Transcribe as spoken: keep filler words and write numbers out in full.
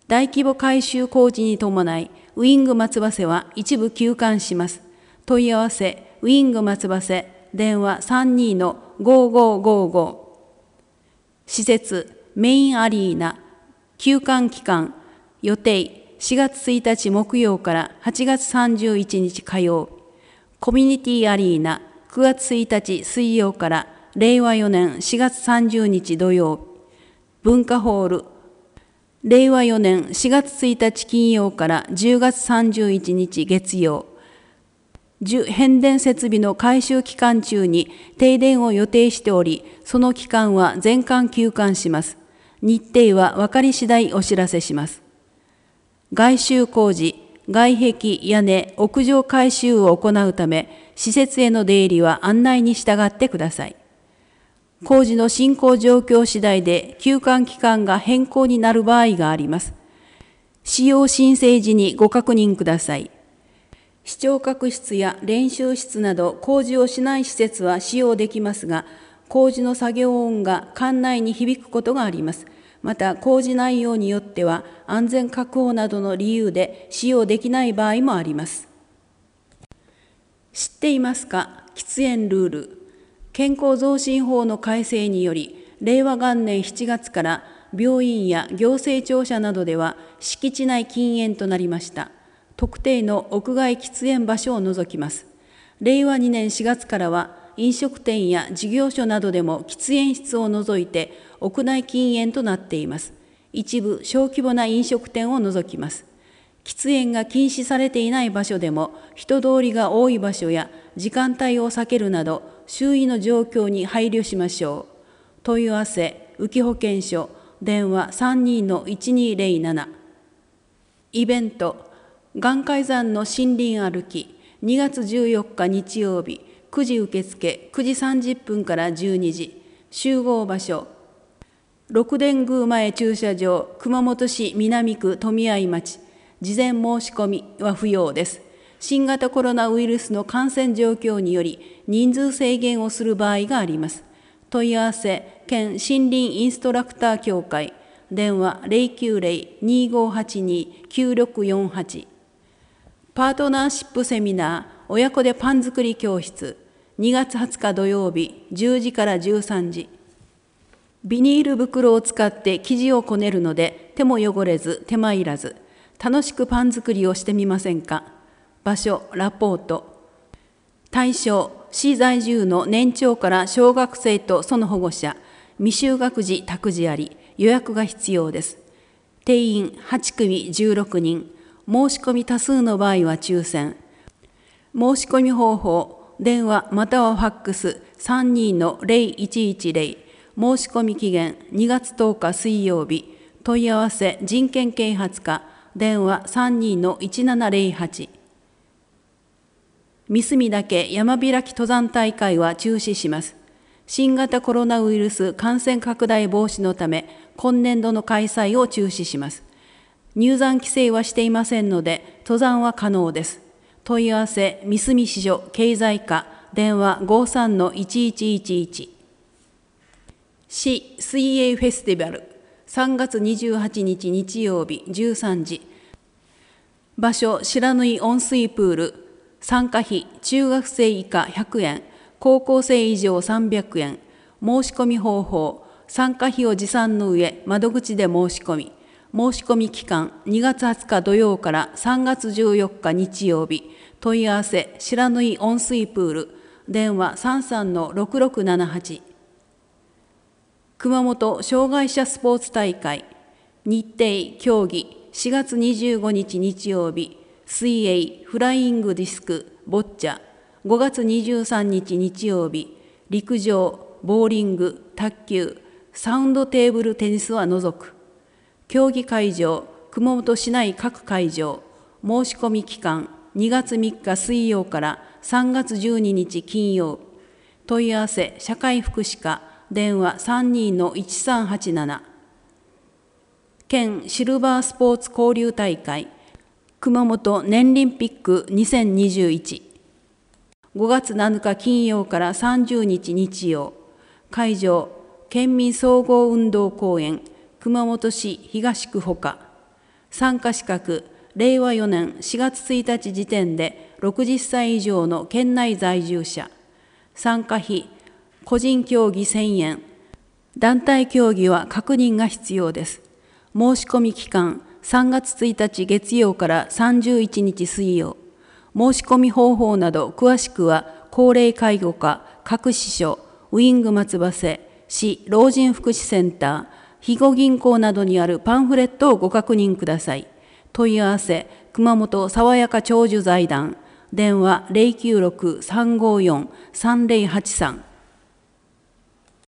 大規模改修工事に伴い、ウィング松葉瀬は一部休館します。問い合わせ、ウィング松葉瀬、電話 さんにーのごーごーごーごー。施設、メインアリーナ、休館期間、予定、しがつついたち木曜からはちがつさんじゅういちにち火曜。コミュニティアリーナ、くがつついたち水曜かられいわよねんしがつさんじゅうにち土曜。文化ホール、れいわよねんしがつついたち金曜からじゅうがつさんじゅういちにち月曜。変電設備の改修期間中に停電を予定しており、その期間は全館休館します。日程は分かり次第お知らせします。外周工事、外壁、屋根、屋上改修を行うため、施設への出入りは案内に従ってください。工事の進行状況次第で休館期間が変更になる場合があります。使用申請時にご確認ください。視聴覚室や練習室など工事をしない施設は使用できますが、工事の作業音が館内に響くことがあります。また、工事内容によっては安全確保などの理由で使用できない場合もあります。知っていますか？喫煙ルール。健康増進法の改正により、れいわがんねんしちがつから病院や行政庁舎などでは敷地内禁煙となりました。特定の屋外喫煙場所を除きます。れいわにねんしがつからは飲食店や事業所などでも喫煙室を除いて屋内禁煙となっています。一部小規模な飲食店を除きます。喫煙が禁止されていない場所でも人通りが多い場所や時間帯を避けるなど周囲の状況に配慮しましょう。問い合わせ、浮保健所、電話 さんにーのいちにーぜろなな。イベント、岩海山の森林歩き、にがつじゅうよっか日曜日、くじ受付、くじさんじゅっぷんからじゅうにじ。集合場所、六殿宮前駐車場、熊本市南区富合町。事前申し込みは不要です。新型コロナウイルスの感染状況により人数制限をする場合があります。問い合わせ、県森林インストラクター協会、電話 ゼロきゅうゼロ にーごーはちにーきゅうろくよんはち。パートナーシップセミナー、親子でパン作り教室、にがつはつか土曜日、じゅうじからじゅうさんじ。ビニール袋を使って生地をこねるので、手も汚れず、手間いらず、楽しくパン作りをしてみませんか？場所、ラポート。対象、市在住の年長から小学生とその保護者、未就学児託児あり、予約が必要です。定員はちくみじゅうろくにん、申し込み多数の場合は抽選。申し込み方法、電話またはファックス さんにーのぜろいちいちぜろ、申し込み期限にがつとおか水曜日、問い合わせ人権啓発課、電話 さんにーのいちななぜろはち。三隅岳山開き登山大会は中止します。新型コロナウイルス感染拡大防止のため、今年度の開催を中止します。入山規制はしていませんので、登山は可能です。問い合わせ、三隅支所経済課、電話 ごーさんのいちいちいちいち。市水泳フェスティバル、さんがつにじゅうはちにち日曜日じゅうさんじ。場所、白縫温水プール。参加費、中学生以下ひゃくえん、高校生以上さんびゃくえん。申し込み方法、参加費を持参の上、窓口で申し込み。申し込み期間、にがつはつか土曜からさんがつじゅうよっか日曜日。問い合わせ、白縫温水プール。電話 さんさんのろくろくななはち。熊本障害者スポーツ大会。日程、競技、しがつにじゅうごにち日曜日。水泳、フライングディスク、ボッチャ。ごがつにじゅうさんにち日曜日。陸上、ボーリング、卓球、サウンドテーブルテニスは除く。競技会場、熊本市内各会場。申し込み期間、にがつみっか水曜からさんがつじゅうににち金曜。問い合わせ、社会福祉課、電話 さんにーのいちさんはちなな。県シルバースポーツ交流大会。熊本年リンピックにせんにじゅういち。ごがつなのか金曜からさんじゅうにち日曜。会場、県民総合運動公園、熊本市東区ほか。 参加資格、れいわよねんしがつついたち時点でろくじゅっさい以上の県内在住者。参加費、個人競技せんえん。団体競技は確認が必要です。申し込み期間、さんがつついたち月曜からさんじゅういちにち水曜。申し込み方法など詳しくは、高齢介護課各支所、ウィング松葉瀬、市老人福祉センター、肥後銀行などにあるパンフレットをご確認ください。問い合わせ、熊本さわやか長寿財団、電話 ゼロきゅうろく さんごよん さんゼロはちさん。